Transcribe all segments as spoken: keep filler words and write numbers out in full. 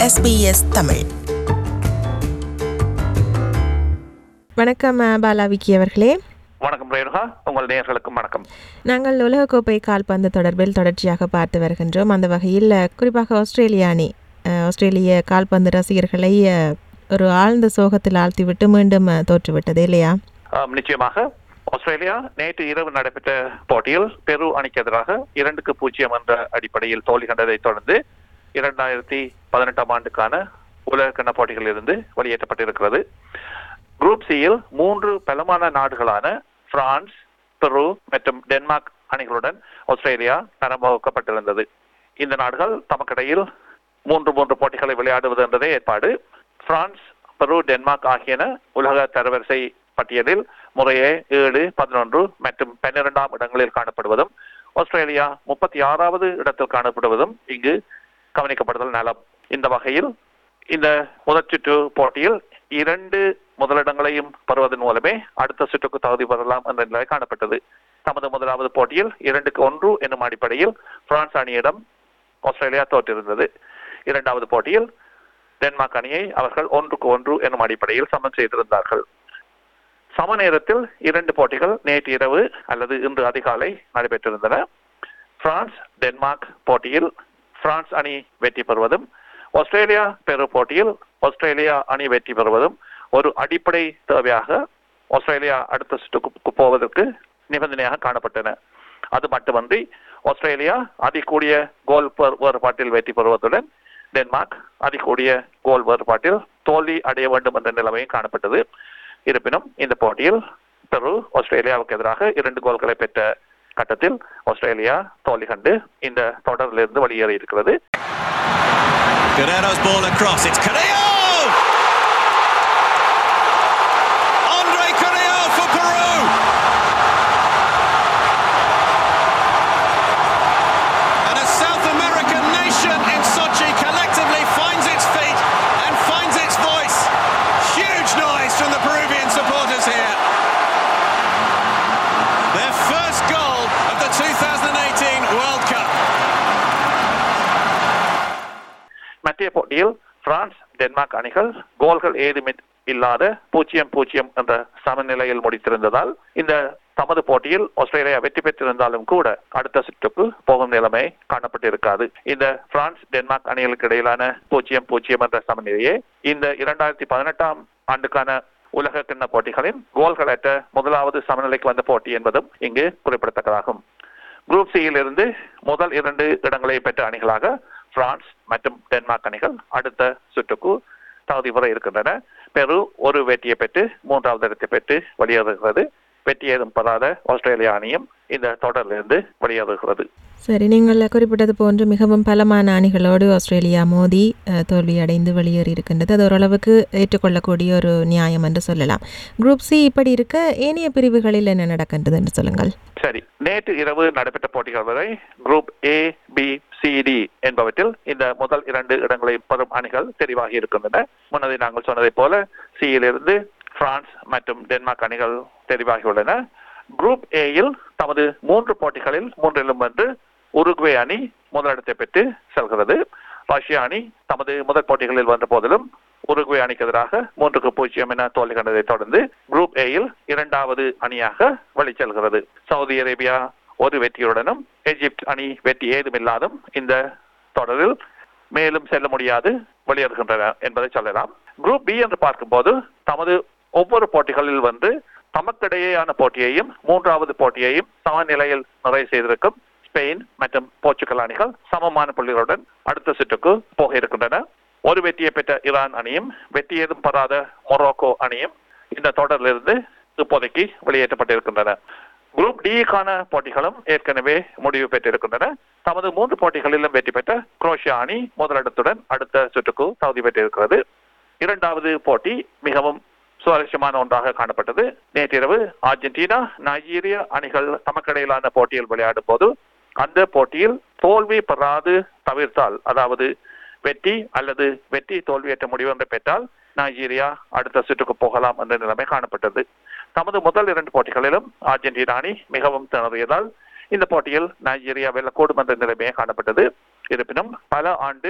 S B S Tamil. வணக்கம் பாலா விக்கி அவர்களே. வணக்கம் ரேணுகா, உங்கள் நேயர்களுக்கும் வணக்கம். நாங்கள் உலகக்கோப்பை கால்பந்து தொடர்பில் தொடர்ச்சியாக பார்த்து வருகின்றோம். அந்த வகையில் குறிப்பாக ஆஸ்திரேலிய அணி ஆஸ்திரேலிய கால்பந்து ரசிகர்களை ஒரு ஆழ்ந்த சோகத்தில் ஆழ்த்திவிட்டு மீண்டும் தோற்றுவிட்டது இல்லையா? நிச்சயமாக. ஆஸ்திரேலியா நேற்று இரவு நடைபெற்ற போட்டியில் பெரு அணிக்கு எதிராக இரண்டுக்கு பூஜ்ஜியம் என்ற அடிப்படையில் தோல்வி கண்டதை தொடர்ந்து இரண்டாயிரத்தி பதினெட்டாம் ஆண்டுக்கான உலகக்கிண்ண போட்டிகளில் இருந்து வெளியேற்றப்பட்டிருக்கிறது. குரூப் சியில் மூன்று பலமான நாடுகளான பிரான்ஸ், பெரு மற்றும் டென்மார்க் அணிகளுடன் ஆஸ்திரேலியா தரமுகப்பட்டிருந்தது. இந்த நாடுகள் தமக்கிடையில் மூன்று மூன்று போட்டிகளை விளையாடுவது என்றதே ஏற்பாடு. பிரான்ஸ், பெரு, டென்மார்க் ஆகியன உலக தரவரிசை பட்டியலில் முறையே ஏழு, பதினொன்று மற்றும் பன்னிரெண்டாம் இடங்களில் காணப்படுவதும் ஆஸ்திரேலியா முப்பத்தி ஆறாவது இடத்தில் காணப்படுவதும் இங்கு கவனிக்கப்படுதல் நலம். இந்த வகையில் இந்த முதற் சுற்று போட்டியில் இரண்டு முதலிடங்களையும் பெறுவதன் மூலமே அடுத்த சுற்றுக்கு தகுதி பெறலாம் என்ற நிலை காணப்பட்டது. தமது முதலாவது போட்டியில் இரண்டுக்கு ஒன்று என்னும் அடிப்படையில் பிரான்ஸ் அணியிடம் ஆஸ்திரேலியா தோற்றிருந்தது. இரண்டாவது போட்டியில் டென்மார்க் அணியை அவர்கள் ஒன்றுக்கு ஒன்று என்னும் அடிப்படையில் சமன் செய்திருந்தார்கள். சம நேரத்தில் இரண்டு போட்டிகள் நேற்று இரவு அல்லது இன்று அதிகாலை நடைபெற்றிருந்தன. பிரான்ஸ் டென்மார்க் போட்டியில் பிரான்ஸ் அணி வெற்றி பெறுவதும், ஆஸ்திரேலியா பெரு போட்டியில் ஆஸ்திரேலியா அணி வெற்றி பெறுவதும் ஒரு அடிப்படை தேவையாக ஆஸ்திரேலியா அடுத்த சுற்றுக்கு போவதற்கு நிபந்தனையாக காணப்பட்டன. அது மட்டுமன்றி ஆஸ்திரேலியா அதிகூடிய கோல் வேறுபாட்டில் வெற்றி பெறுவதுடன் டென்மார்க் அதிகூடிய கோல் வேறுபாட்டில் தோல்வி அடைய வேண்டும் என்ற நிலைமையும் காணப்பட்டது. இருப்பினும் இந்த போட்டியில் பெரு ஆஸ்திரேலியாவுக்கு எதிராக இரண்டு கோல்களை பெற்ற கட்டத்தில் ஆஸ்திரேலியா தோல்வி கண்டு இந்த தொடரிலிருந்து வெளியேறி இருக்கிறது. மத்திய போட்டியில் பிரான்ஸ் டென்மார்க் அணிகள் கோல்கள் ஏதும் இல்லாத பூஜ்ஜியம் பூஜ்ஜியம் என்ற சமநிலையில் முடித்திருந்ததால் இந்த தமது போட்டியில் ஆஸ்திரேலியா வெற்றி பெற்றிருந்தாலும் கூட அடுத்த சுற்றுக்கு போகும் நிலைமை காணப்பட்டிருக்காது. இந்த பிரான்ஸ் டென்மார்க் அணிகளுக்கு இடையிலான பூஜ்ஜியம் பூஜ்ஜியம் என்ற சமநிலையே இந்த இரண்டாயிரத்தி பதினெட்டாம் ஆண்டுக்கான உலக கிண்ண போட்டிகளின் கோல்களற்ற முதலாவது சமநிலைக்கு வந்த போட்டி என்பதும் இங்கு குறிப்பிடத்தக்கதாகும். குரூப் சியில் இருந்து முதல் இரண்டு இடங்களை பெற்ற அணிகளாக பிரான்ஸ் மற்றும் டென்மார்க் அணிகள் அடுத்த சுற்றுக்கு தகுதி பெற இருக்கின்றன. பெரு ஒரு வெற்றியை பெற்று மூன்றாவது இடத்தை பெற்று வெளியேறுகிறது. வெற்றி ஏதும் பெறாத ஆஸ்திரேலியா அணியும் இந்த தொடரிலிருந்து வெளியேறுகிறது. சரி, நீங்கள் குறிப்பிட்டது போன்று மிகவும் பலமான அணிகளோடு ஆஸ்திரேலியா மோதி தோல்வி அடைந்து வெளியேறி இருக்கின்றது. அது ஓரளவுக்கு ஏற்றுக்கொள்ளக்கூடிய ஒரு நியாயம் என்று சொல்லலாம். குரூப் சி இப்படி இருக்க ஏனைய பிரிவுகளில் என்ன நடக்கின்றது என்று சொல்லுங்கள். சரி, நேற்று இரவு நடைபெற்ற போட்டிகள் வரை group A, B, C, D என்பவற்றில் இந்த முதல் இரண்டு இடங்களை பெறும் அணிகள் தெரிவாகி இருக்கின்றன. முன்னதை நாங்கள் சொன்னதை போல சியிலிருந்து பிரான்ஸ் மற்றும் டென்மார்க் அணிகள் தெரிவாகியுள்ளன. குரூப் ஏயில் தமது மூன்று போட்டிகளில் மூன்றிலும் வென்று உருகுவே அணி முதலிடத்தை பெற்று செல்கிறது. ரஷ்யா அணி தமது முதல் போட்டிகளில் வென்ற போதிலும் உருகுவே அணிக்கு எதிராக மூன்றுக்கு பூஜ்ஜியம் என தோல்வி கண்டதை தொடர்ந்து குரூப் ஏயில் இரண்டாவது அணியாக வெளிச்செல்கிறது. சவுதி அரேபியா ஒரு வெற்றியுடனும் எகிப்து அணி வெற்றி ஏதுமில்லாதும் இந்த தொடரில் மேலும் செல்ல முடியாது வெளியேறுகின்றன என்பதை சொல்லலாம். குரூப் பி என்று பார்க்கும்போது தமது ஒவ்வொரு போட்டிகளில் வந்து தமக்கிடையேயான போட்டியையும் மூன்றாவது போட்டியையும் சமநிலையில் நிறைவு செய்திருக்கும் ஸ்பெயின் மற்றும் போர்ச்சுகல் அணிகள் சமமான புள்ளிகளுடன் அடுத்த சுற்றுக்கு போக இருக்கின்றன. ஒரு வெற்றியை பெற்ற ஈரான் அணியும் வெற்றி ஏதும் பெறாத மொரோக்கோ அணியும் இந்த தொடரிலிருந்து இப்போதைக்கு வெளியேற்றப்பட்டிருக்கின்றன. குரூப் டிக்கான போட்டிகளும் ஏற்கனவே முடிவு பெற்றிருக்கின்றன. தமது மூன்று போட்டிகளிலும் வெற்றி பெற்ற குரோஷியா அணி முதலிடத்துடன் அடுத்த சுற்றுக்கு தகுதி பெற்றிருக்கிறது. இரண்டாவது போட்டி மிகவும் சுவாரஸ்யமான ஒன்றாக காணப்பட்டது. நேற்றிரவு அர்ஜென்டினா, நைஜீரியா அணிகள் தமக்கிடையிலான போட்டியில் விளையாடும் போது அந்த போட்டியில் தோல்வி பெறாது தவிர்த்தால், அதாவது வெற்றி அல்லது வெற்றி தோல்வியற்ற முடிவு என்று பெற்றால் நைஜீரியா அடுத்த சுற்றுக்கு போகலாம் என்ற நிலைமை காணப்பட்டது. தமது முதல் இரண்டு போட்டிகளிலும் அர்ஜென்டினா அணி மிகவும் திணறியதால் இந்த போட்டியில் நைஜீரியா வெல்லக்கூடும் என்ற நிலைமையே காணப்பட்டது. இருப்பினும் பல ஆண்டு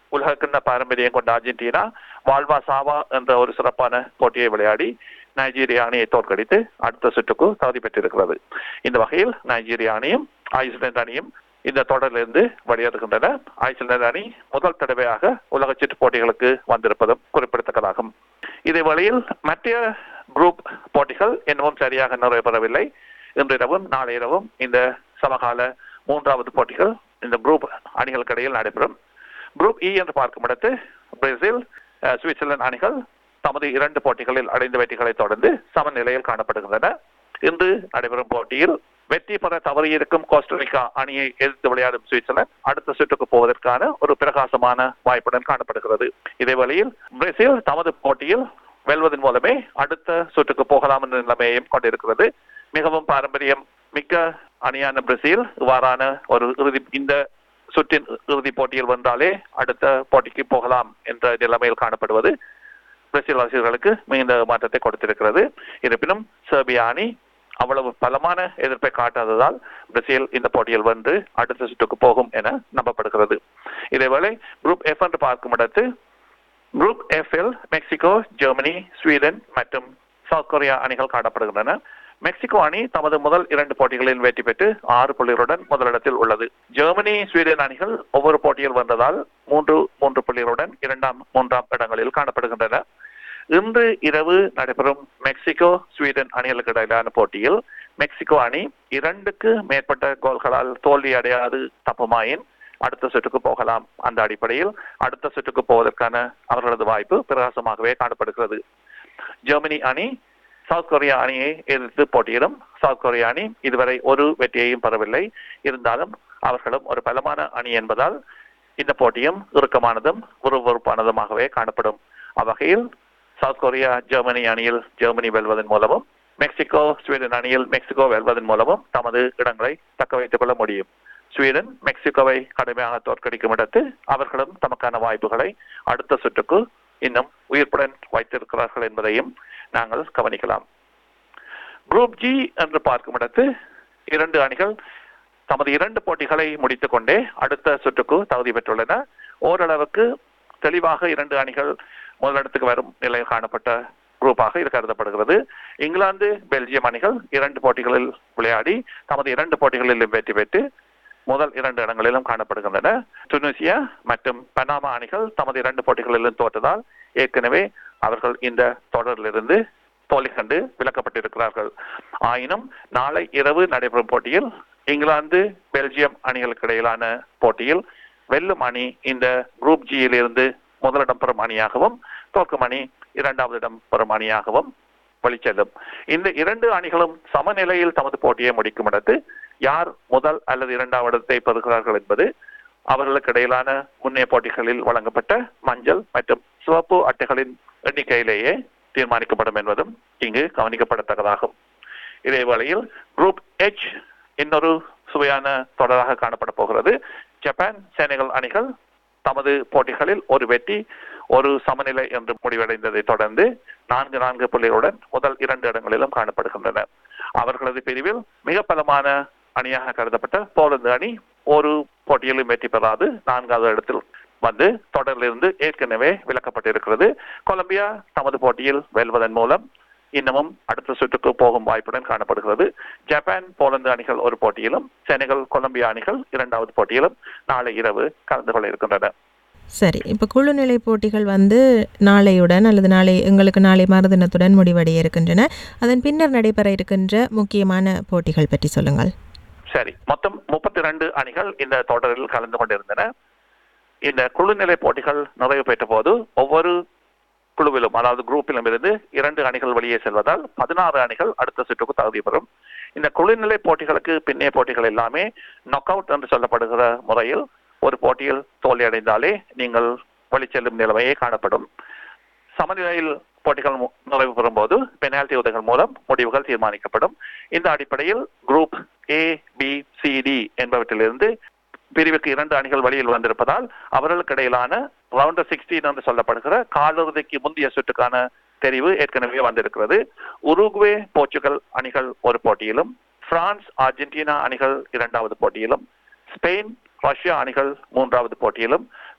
உலகக்கிண்ண பாரம்பரியம் கொண்ட அர்ஜென்டினா வால்வா சாவா என்ற ஒரு சிறப்பான போட்டியை விளையாடி நைஜீரியா அணியை தோற்கடித்து அடுத்த சுற்றுக்கு தகுதி பெற்றிருக்கிறது. இந்த வகையில் நைஜீரியா அணியும் ஐஸ்லாந்து அணியும் இந்த தொடரிலிருந்து வெளியேறுகின்றன. ஐஸ்லாந்து அணி முதல் தடவையாக உலக சுற்று போட்டிகளுக்கு வந்திருப்பதும் குறிப்பிடத்தக்கதாகும். இதே வழியில் மற்ற குரூப் போட்டிகள் இன்னமும் சரியாக நிறைவேறவில்லை. இன்றிரவும் நாளை இரவும் இந்த சமகால மூன்றாவது போட்டிகள் இந்த குரூப் அணிகளுக்கு இடையில் நடைபெறும். குரூப் இ என்று பார்க்கும் இடத்து பிரேசில் சுவிட்சர்லாந்து அணிகள் தமது இரண்டு போட்டிகளில் அடைந்த வெற்றிகளை தொடர்ந்து சமநிலையில் காணப்படுகின்றன. இன்று நடைபெறும் போட்டியில் வெற்றி பெற தவறியிருக்கும் கோஸ்டரிக்கா அணியை எதிர்த்து விளையாடும் சுவிட்சர்லாந்து அடுத்த சுற்றுக்கு போவதற்கான ஒரு பிரகாசமான வாய்ப்புடன் காணப்படுகிறது. இதே வழியில் பிரேசில் தமது போட்டியில் வெல்வதன் மூலமே அடுத்த சுற்றுக்கு போகலாம் என்ற நிலைமையையும் கொண்டிருக்கிறது. மிகவும் பாரம்பரியம் மிக்க அணியான பிரேசில் இவ்வாறான ஒரு இறுதி இந்த சுற்றின் இறுதி போட்டியில் வந்தாலே அடுத்த போட்டிக்கு போகலாம் என்ற நிலைமையில் காணப்படுவது பிரேசில் ரசிகர்களுக்கு மிகுந்த மாற்றத்தை கொடுத்திருக்கிறது. இருப்பினும் செர்பியா அணி அவ்வளவு பலமான எதிர்ப்பை காட்டாததால் பிரேசில் இந்த போட்டியில் வந்து அடுத்த சுற்றுக்கு போகும் என நம்பப்படுகிறது. இதேவேளை குரூப் எஃப் என்று பார்க்கும் இடத்து குரூப் எஃப்இல் மெக்சிகோ, ஜெர்மனி, ஸ்வீடன் மற்றும் சவுத் கொரியா அணிகள் காணப்படுகின்றன. மெக்சிகோ அணி தமது முதல் இரண்டு போட்டிகளில் வெற்றி பெற்று ஆறு புள்ளிகளுடன் முதலிடத்தில் உள்ளது. ஜெர்மனி, ஸ்வீடன் அணிகள் ஒவ்வொரு போட்டியில் வந்ததால் மூன்று மூன்று புள்ளிகளுடன் இரண்டாம் மூன்றாம் இடங்களில் காணப்படுகின்றன. இன்று இரவு நடைபெறும் மெக்சிகோ ஸ்வீடன் அணிகளுக்கு இடையிலான போட்டியில் மெக்சிகோ அணி இரண்டுக்கு மேற்பட்ட கோல்களால் தோல்வி அடையாது தப்புமாயின் அடுத்த சுற்றுக்கு போகலாம். அந்த அடிப்படையில் அடுத்த சுற்றுக்கு போவதற்கான அவர்களது வாய்ப்பு பிரகாசமாகவே காணப்படுகிறது. ஜெர்மனி அணி சவுத் கொரியா அணியை எதிர்த்து போட்டியிடும். சவுத் கொரியா அணி இதுவரை ஒரு வெற்றியையும் பெறவில்லை. இருந்தாலும் அவர்களும் ஒரு பலமான அணி என்பதால் இந்த போட்டியும் இறுக்கமானதும் விறுவிறுப்பானதுமாகவே காணப்படும். அவ்வகையில் சவுத் கொரியா ஜெர்மனி அணியில் ஜெர்மனி வெல்வதன் மூலமும் மெக்சிகோ ஸ்வீடன் அணியில் மெக்சிகோ வெல்வதன் மூலமும் தமது இடங்களை தக்க வைத்துக் கொள்ள முடியும். ஸ்வீடன் மெக்சிகோவை கடுமையாக தோற்கடிக்கும் இடத்து அவர்களும் தமக்கான வாய்ப்புகளை அடுத்த சுற்றுக்கு இன்னும் உயிர்ப்புடன் வைத்திருக்கிறார்கள் என்பதையும் நாங்கள் கவனிக்கலாம். குரூப் ஜி என்று பார்க்கும் இடத்து இரண்டு அணிகள் தமது இரண்டு போட்டிகளை முடித்துக் கொண்டே அடுத்த சுற்றுக்கு தகுதி பெற்றுள்ளன. ஓரளவுக்கு தெளிவாக இரண்டு அணிகள் முதலிடத்துக்கு வரும் நிலையில் காணப்பட்ட குரூப்பாக இது கருதப்படுகிறது. இங்கிலாந்து, பெல்ஜியம் அணிகள் இரண்டு போட்டிகளில் விளையாடி தமது இரண்டு போட்டிகளிலும் வெற்றி பெற்று முதல் இரண்டு இடங்களிலும் காணப்படுகின்றன. துனிசியா மற்றும் பனாமா அணிகள் தமது இரண்டு போட்டிகளிலும் தோற்றதால் ஏற்கனவே அவர்கள் இந்த தொடரிலிருந்து தோல்வி கண்டு விலக்கப்பட்டிருக்கிறார்கள். ஆயினும் நாளை இரவு நடைபெறும் போட்டியில் இங்கிலாந்து, பெல்ஜியம் அணிகளுக்கு இடையிலான போட்டியில் வெல்லும் அணி இந்த குரூப் ஜியில் இருந்து முதலிடம் பெறும் அணியாகவும் தோற்கும் அணி இரண்டாவது இடம் பெறும் அணியாகவும் வழிச்செல்லும். இந்த இரண்டு அணிகளும் சமநிலையில் தமது போட்டியை முடிக்கும் இடத்து யார் முதல் அல்லது இரண்டாவது இடத்தை பெறுகிறார்கள் என்பது அவர்களுக்கு இடையிலான முன்னே போட்டிகளில் வழங்கப்பட்ட மஞ்சள் மற்றும் சிவப்பு அட்டைகளின் எண்ணிக்கையிலேயே தீர்மானிக்கப்படும் என்பதும் இங்கு கவனிக்கப்படத்தக்கதாகும். இதே வேளையில் குரூப் எச் இன்னொரு சுவையான தொடராக காணப்பட போகிறது. ஜப்பான், செனகல் அணிகள் தமது போட்டிகளில் ஒரு வெற்றி ஒரு சமநிலை என்று முடிவடைந்ததை தொடர்ந்து நான்கு நான்கு புள்ளிகளுடன் முதல் இரண்டு இடங்களிலும் காணப்படுகின்றன. அவர்களது பிரிவில் மிக பலமான அணியாக கருதப்பட்ட போலந்து அணி ஒரு போட்டியிலும் வெற்றி பெறாது நான்காவது இடத்தில் வந்து தொடரிலிருந்து ஏற்கனவே விலக்கப்பட்டிருக்கிறது. கொலம்பியா தமது போட்டியில் வெல்வதன் மூலம் இன்னமும் அடுத்த சுற்றுக்கு போகும் வாய்ப்புடன் காணப்படுகிறது. ஜப்பான், போலந்து அணிகள் ஒரு போட்டியிலும் செனகல், கொலம்பியா அணிகள் இரண்டாவது போட்டியிலும் நாளை இரவு கலந்து கொள்ள இருக்கின்றன. சரி, இப்போ குழுநிலை போட்டிகள் வந்து நாளையுடன் அல்லது நாளை எங்களுக்கு நாளை மறுதினத்துடன் முடிவடைய இருக்கின்றன. அதன் பின்னர் நடைபெற இருக்கின்ற முக்கியமான போட்டிகள் பற்றி சொல்லுங்கள். சரி, மொத்தம் முப்பத்தி இரண்டு அணிகள் இந்த தொடரில் கலந்து கொண்டிருந்தன. இந்த குழுநிலை போட்டிகள் நிறைவு பெற்ற போது ஒவ்வொரு குழுவிலும் அதாவது குரூப்பிலும் இருந்து இரண்டு அணிகள் வெளியே செல்வதால் பதினாறு அணிகள் அடுத்த சுற்றுக்கு தகுதி பெறும். இந்த குழுநிலை போட்டிகளுக்கு பின்னைய போட்டிகள் எல்லாமே நாக் அவுட் என்று சொல்லப்படுகிற முறையில் ஒரு போட்டியில் தோல்வி அடைந்தாலே நீங்கள் வெளிச்செல்லும் நிலைமையே காணப்படும். சமநிலையில் போட்டிகள் நிறைவு பெறும் போது பெனால்டி உதவிகள் மூலம் முடிவுகள் தீர்மானிக்கப்படும். இந்த அடிப்படையில் group A, B, C, D என்பவற்றிலிருந்து பிரிவுக்கு இரண்டு அணிகள் வெளியில் வந்திருப்பதால் அவர்களுக்கு இடையிலான ரவுண்டர் சிக்ஸ்டீன் என்று சொல்லப்படுகிற காலிறுதிக்கு முந்தைய சுற்றுக்கான தெரிவு ஏற்கனவே வந்திருக்கிறது. உருகுவே, போர்ச்சுகல் அணிகள் ஒரு போட்டியிலும், பிரான்ஸ், அர்ஜென்டினா அணிகள் இரண்டாவது போட்டியிலும், ஸ்பெயின், ரஷ்யா அணிகள் மூன்றாவது போட்டியிலும்,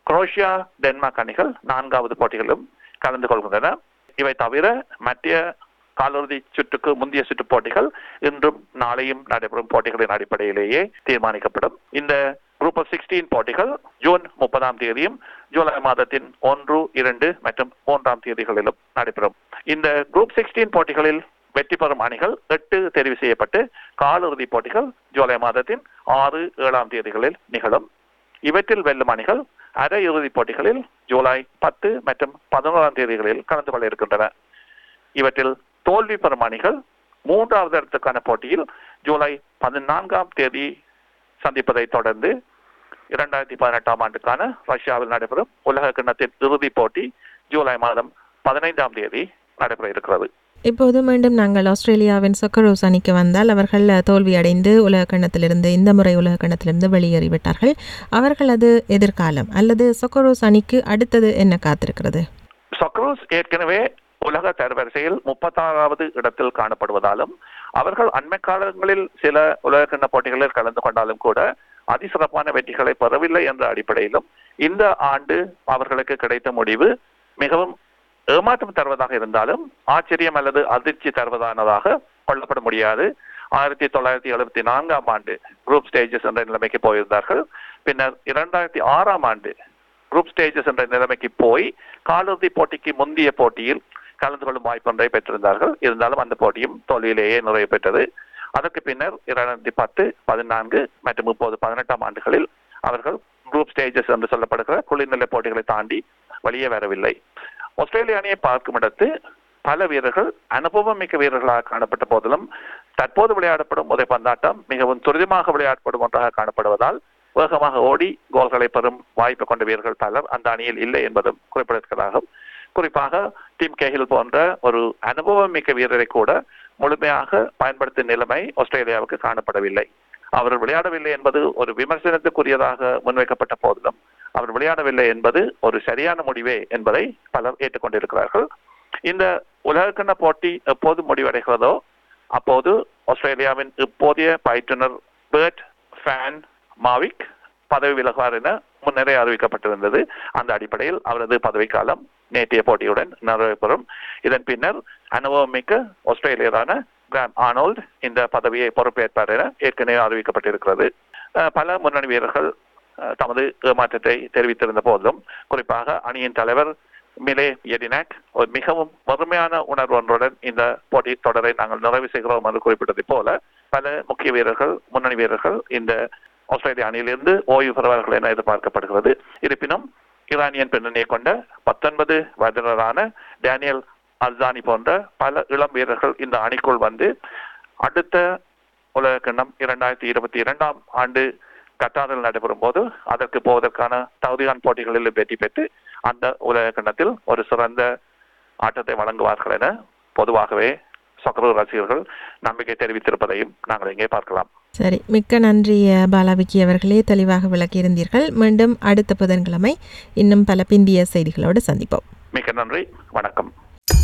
குரோஷியா, டென்மார்க் அணிகள் நான்காவது போட்டிகளிலும் கலந்து கொள்கின்றன. இவை தவிர மத்திய காலிறுதி சுற்றுக்கு முந்தைய சுற்று போட்டிகள் இன்றும் நாளையும் நடைபெறும் போட்டிகளின் அடிப்படையிலேயே தீர்மானிக்கப்படும். இந்த குரூப் ஆஃப் சிக்ஸ்டீன் போட்டிகள் ஜூன் முப்பதாம் தேதியும் ஜூலை மாதத்தின் ஒன்று, இரண்டு மற்றும் மூன்றாம் தேதிகளிலும் நடைபெறும். இந்த குரூப் சிக்ஸ்டீன் போட்டிகளில் வெற்றி பெறும் அணிகள் எட்டு தெரிவு செய்யப்பட்டு காலிறுதி போட்டிகள் ஜூலை மாதத்தின் ஆறு, ஏழாம் தேதிகளில் நிகழும். இவற்றில் வெல்லும் அணிகள் அரை இறுதிப் போட்டிகளில் ஜூலை பத்து மற்றும் பதினோராம் தேதிகளில் கலந்து கொள்ள இருக்கின்றன. இவற்றில் தோல்வி பெறும் அணிகள் மூன்றாவது இடத்துக்கான போட்டியில் ஜூலை பதினான்காம் தேதி சந்திப்பதை தொடர்ந்து இரண்டாயிரத்தி பதினெட்டாம் ஆண்டுக்கான ரஷ்யாவில் நடைபெறும் உலக கிண்ணத்தின் இறுதிப் போட்டி ஜூலை மாதம் பதினைந்தாம் தேதி நடைபெற இருக்கிறது. இப்போது மீண்டும் நாங்கள் ஆஸ்திரேலியாவின் சொக்கரோஸ் அணிக்கு வந்தால் அவர்கள் தோல்வியடைந்து உலக கணத்திலிருந்து இந்த முறை உலக கணத்திலிருந்து வெளியேறிவிட்டார்கள். அவர்களது எதிர்காலம் அல்லது சொக்கரோஸ் அணிக்கு அடுத்தது என்ன காத்திருக்கிறது? சொக்கரோஸ் ஏற்கனவே உலக தரவரிசையில் முப்பத்தாறாவது இடத்தில் காணப்படுவதாலும் அவர்கள் அண்மை காலங்களில் சில உலக கிண்ண போட்டிகளில் கலந்து கொண்டாலும் கூட அதிசிறப்பான வெற்றிகளை பெறவில்லை என்ற அடிப்படையிலும் இந்த ஆண்டு அவர்களுக்கு கிடைத்த முடிவு மிகவும் ஏமாற்றம் தருவதாக இருந்தாலும் ஆச்சரியம் அல்லது அதிர்ச்சி தருவதானதாக கொள்ளப்பட முடியாது. ஆயிரத்தி தொள்ளாயிரத்தி எழுபத்தி நான்காம் ஆண்டு குரூப் ஸ்டேஜஸ் என்ற நிலைமைக்கு போயிருந்தார்கள். பின்னர் இரண்டாயிரத்தி ஆறாம் ஆண்டு குரூப் ஸ்டேஜஸ் என்ற நிலைமைக்கு போய் காலிறுதி போட்டிக்கு முந்தைய போட்டியில் கலந்து கொள்ளும் வாய்ப்பொன்றை பெற்றிருந்தார்கள். இருந்தாலும் அந்த போட்டியும் தோல்வியிலேயே நிறைவு பெற்றது. அதற்கு பின்னர் இரண்டாயிரத்தி பத்து, பதினான்கு மற்றும் முப்பது, பதினெட்டாம் ஆண்டுகளில் அவர்கள் குரூப் ஸ்டேஜஸ் என்று சொல்லப்படுகிற குளிர்நிலை போட்டிகளை தாண்டி வெளியே வரவில்லை. ஆஸ்திரேலிய அணியை பார்க்கும் இடத்து பல வீரர்கள் அனுபவம் மிக்க வீரர்களாக காணப்பட்ட போதிலும் தற்போது விளையாடப்படும் உதை பந்தாட்டம் மிகவும் துரிதமாக விளையாடப்படும் ஒன்றாக காணப்படுவதால் வேகமாக ஓடி கோல்களை பெறும் வாய்ப்பு கொண்ட வீரர்கள் பலர் அந்த அணியில் இல்லை என்பதும் குறிப்பிடத்தக்கதாகும். குறிப்பாக டிம் கேஹில் போன்ற ஒரு அனுபவம் மிக்க வீரரை கூட முழுமையாக பயன்படுத்தும் நிலைமை ஆஸ்திரேலியாவுக்கு காணப்படவில்லை. அவர் விளையாடவில்லை என்பது ஒரு விமர்சனத்துக்குரியதாக முன்வைக்கப்பட்ட போதிலும் அவர் விளையாடவில்லை என்பது ஒரு சரியான முடிவே என்பதை பலர் ஏற்றுக்கொண்டிருக்கிறார்கள். இந்த உலகக்கிண்ண போட்டி எப்போது முடிவடைகிறதோ அப்போது ஆஸ்திரேலியாவின் இப்போதைய பயிற்றுனர் பெர்ட் ஃபேன் மாவிக் பதவி விலகுவார் என முன்னரே அறிவிக்கப்பட்டிருந்தது. அந்த அடிப்படையில் அவரது பதவிக்காலம் நேற்றைய போட்டியுடன் நிறைவு பெறும். இதன் பின்னர் அனுபவம் மிக்க ஆஸ்திரேலியரான கிராம் ஆர்னோல்ட் இந்த பதவியை பொறுப்பேற்பார் என ஏற்கனவே அறிவிக்கப்பட்டிருக்கிறது. பல முன்னணி வீரர்கள் தமது ஏமாற்றத்தை தெரிவித்திருந்த போதிலும் குறிப்பாக அணியின் தலைவர் மிலே எடினாக் ஒரு மிகவும் வறுமையான உணர்வு ஒன்றுடன் இந்த போட்டி தொடரை நாங்கள் நிறைவு செய்கிறோம் என்று குறிப்பிட்டதை போல பல முக்கிய வீரர்கள் முன்னணி வீரர்கள் இந்த ஆஸ்திரேலிய அணியிலிருந்து ஓய்வு பெறுவார்கள் என எதிர்பார்க்கப்படுகிறது. இருப்பினும் ஈரானியன் பின்னணியை கொண்ட பத்தொன்பது வயதினரான டேனியல் அல்சானி போன்ற பல இளம் வீரர்கள் இந்த அணிக்குள் வந்து அடுத்த உலக கிண்ணம் இரண்டாயிரத்தி இருபத்தி இரண்டாம் ஆண்டு கட்டாரில் நடைபெறும் போது அதற்கு போவதற்கான தகுதியான போட்டிகளில் வெற்றி பெற்று அந்த உலக கிண்ணத்தில் ஒரு சிறந்த ஆட்டத்தை வழங்குவார்கள் என பொதுவாகவே சொக்கரோஸ் ரசிகர்கள் நம்பிக்கை தெரிவித்திருப்பதையும் நாங்கள் இங்கே பார்க்கலாம். சரி, மிக்க நன்றி பாலாவிக்கி அவர்களே, தெளிவாக விளக்கியிருந்தீர்கள். மீண்டும் அடுத்த புதன்கிழமை இன்னும் பல பிந்திய செய்திகளோடு சந்திப்போம். மிக்க நன்றி, வணக்கம்.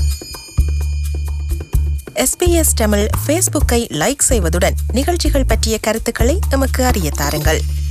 எஸ்பிஎஸ் தமிழ் ஃபேஸ்புக்கை லைக் செய்வதுடன் நிகழ்ச்சிகள் பற்றிய கருத்துக்களை எமக்கு அறிய தாருங்கள்.